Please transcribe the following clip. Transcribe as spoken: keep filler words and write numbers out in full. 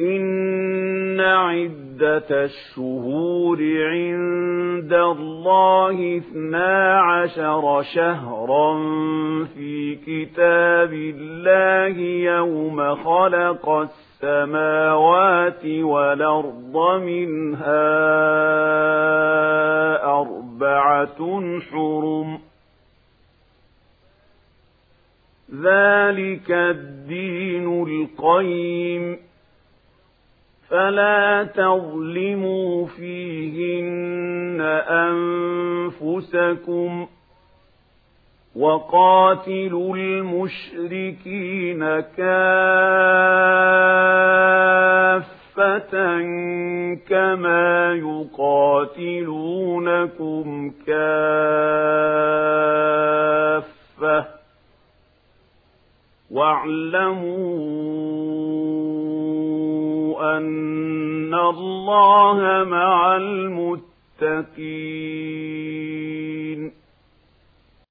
إن عدة الشهور عند الله اثنا عشر شهرا في كتاب الله يوم خلق السماوات والأرض منها أربعة حرم ذلك الدين القيم فلا تظلموا فيهن أنفسكم وقاتلوا المشركين كافة كما يقاتلونكم كافة واعلموا أن الله مع المتقين